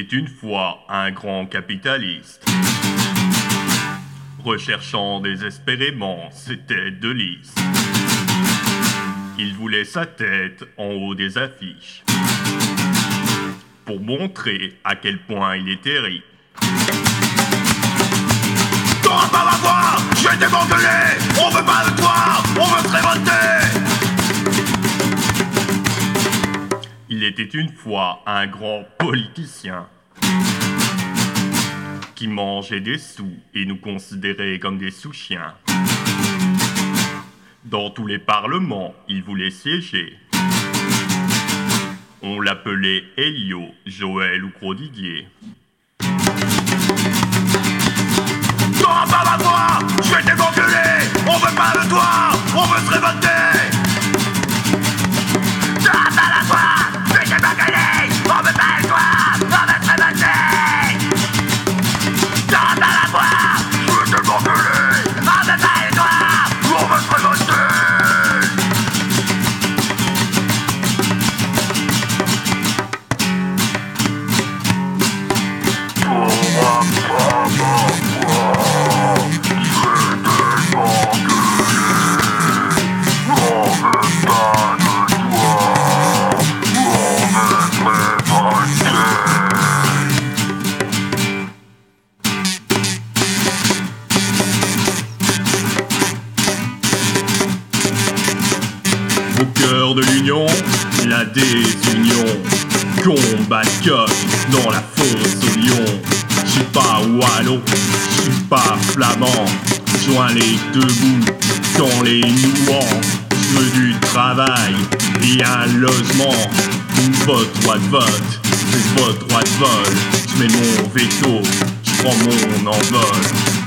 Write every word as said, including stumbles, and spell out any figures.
était une fois un grand capitaliste, recherchant désespérément ses têtes de liste. Il voulait sa tête en haut des affiches, pour montrer à quel point il était riche. T'auras pas ma voix, je vais t'évangueuler. On veut pas de toi, on veut te révolter. Il était une fois un grand politicien qui mangeait des sous et nous considérait comme des sous-chiens. Dans tous les parlements, il voulait siéger. On l'appelait Elio, Joël ou Prodiguier. T'auras pas ma voix, je vais t'évangueuler. On veut pas de toi, on veut se révolter. T'auras pas la voix, je vais t'évangueuler. On veut pas de toi, on veut se révolter. T'auras pas la voix, je vais t'évangueuler. On veut pas de toi, on veut se révolter. Au cœur de l'union, la désunion. Combat de coq dans la fosse au lion. J'suis pas wallon, j'suis pas flamand. Joins les deux bouts dans les nouants. J'veux du travail et un logement. Pas de droit de vote, j'ai pas de droit de vol. J'mets mon veto, j'prends mon envol.